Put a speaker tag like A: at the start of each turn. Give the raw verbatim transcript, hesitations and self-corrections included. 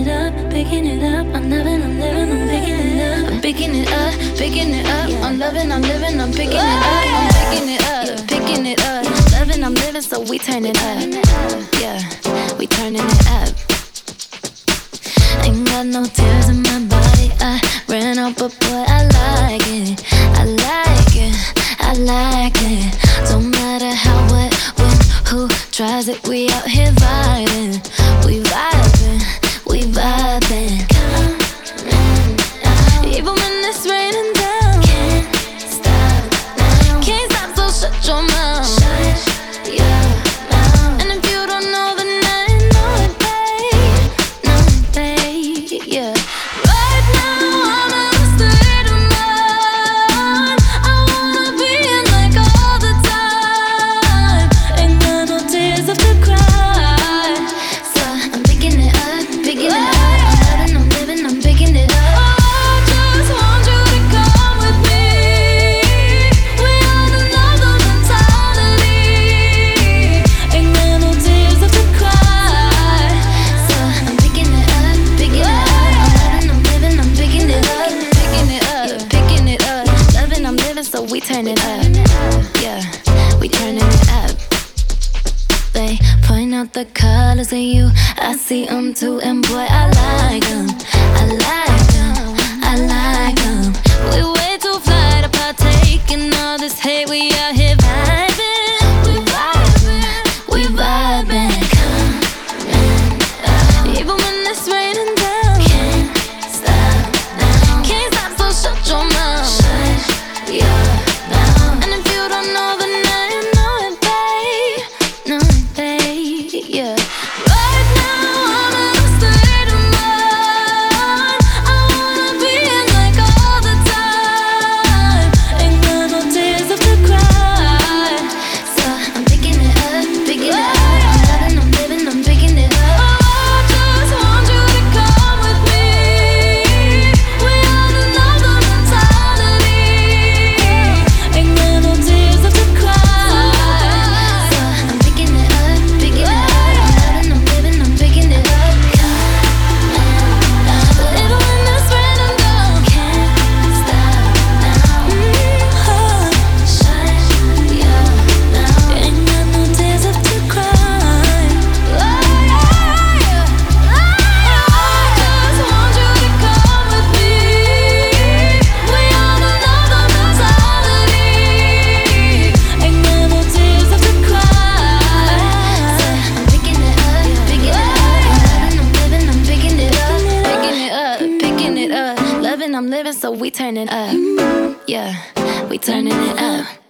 A: it up, picking it up. I'm loving, I'm living, I'm picking it up. I'm picking it up, picking it up. I'm loving, I'm living, I'm picking it up. I'm picking it up, picking it up. Loving, I'm living, so we turn it up. Yeah, we turning it up. Ain't got no tears in my body. I ran out, but boy, I like it. I like it, I like it. Don't matter how, what, when, who tries it. We out here vibing, we vibing, we vibing. Come on, even when it's raining down. Can't stop now. Can't stop, so shut your mouth. Shut your mouth. And if you don't know, then I know it, babe. No, babe, yeah. Right now I'm in a state of mind. I wanna be in like all the time. Ain't got no tears left to cry. So I'm picking it up, picking it up. I'm loving, I'm living, I'm picking it up. I just want you to come with me. We on another mentality. Ain't got no tears left to cry. So I'm picking it up, picking it up. I'm loving, I'm living, I'm picking it up, picking it up, picking it up. Loving, I'm living, so we turn it up. Yeah, we turning it up. They point out the colors in you, I see them too, and boy, I like them. I like them, I like them. We way too fly to partake in all this hate. We out here vibing, we vibing, we vibing. Come on, even when it's raining down. Can't stop now. Can't stop, so shut your mouth. Shut your mouth. And if you don't know, then I know it, babe. No, babe, yeah. Right now I'm in a state of mind. I wanna be in like all the time. Ain't got no tears left to cry. So I'm picking it up, picking it up. I'm loving, I'm living, I'm picking it up. I just want you to come with me. We on another mentality. Ain't got no tears left to cry. So I'm picking it up, picking it up. I'm loving, I'm living, I'm picking it up. Even when it's raining down. Can't stop now. Mm-hmm. Shut your mouth. Ain't got no tears left to cry. I just want you to come with me. We on another mentality. Ain't got no tears left to cry. So I'm picking it up, picking it up. I'm loving, I'm living, I'm picking it up, picking it up, picking it up. Loving, I'm living, so we turn it up. Yeah, we turning it up.